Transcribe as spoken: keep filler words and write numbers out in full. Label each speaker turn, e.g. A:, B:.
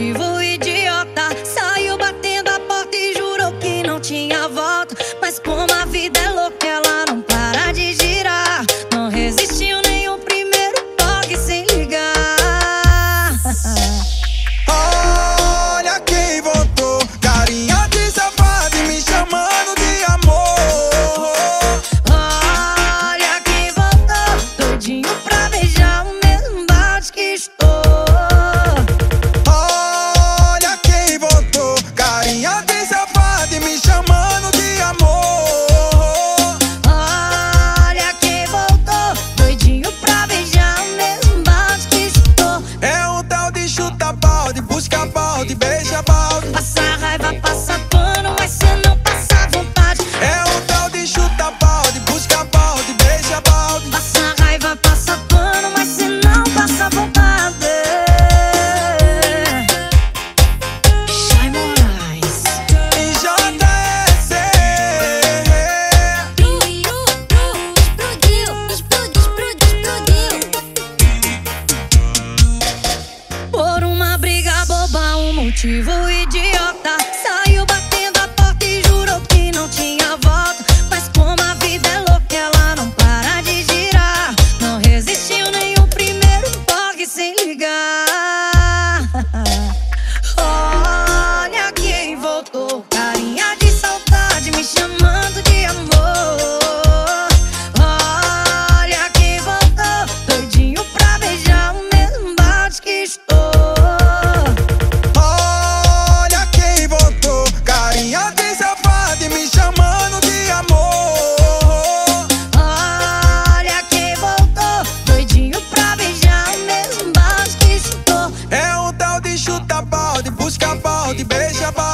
A: motivo idiota. Saiu batendo a porta e jurou que não tinha volta. Mas como a vida é louca, ela não para de girar. Não resistiu nem o primeiro toque sem ligar.
B: Olha quem voltou, carinha de safado e me chamando de amor.
A: Olha quem voltou, doidinho pra beijar o mesmo balde que estou.
B: Olha quem voltou, carinha de safado e me chamando de amor.
A: Olha quem voltou, doidinho pra beijar o mesmo balde que estou.
B: É um tal de chuta balde, busca balde, beija balde.
A: Passa raiva, passa pano, mas cê não passa vontade.
B: É um tal de chuta balde, busca balde, beija balde.
A: Passa raiva, passa pano, mas cê não passa vontade. Chay Moraes
B: E J S.
A: Explodiu, explodiu, explodiu. Por uma briga boba, um motivo idiota. Saiu batendo a porta e jurou que não tinha volta. Mas como a vida é louca, ela não para de girar. Não resistiu nem o primeiro toque sem ligar. Olha quem voltou, carinha de saudade me chamando de amor. Olha quem voltou, doidinho pra beijar o mesmo balde que estou.
B: Olha quem voltou, carinha de safado e me chamando de amor.
A: Olha quem voltou, doidinho pra beijar o mesmo balde que estou.
B: É um tal de chuta balde, busca balde, beija balde.